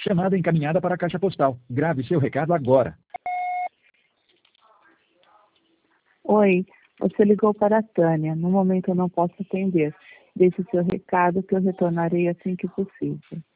Chamada encaminhada para a caixa postal. Grave seu recado agora. Oi, você ligou para a Tânia. No momento eu não posso atender. Deixe seu recado que eu retornarei assim que possível.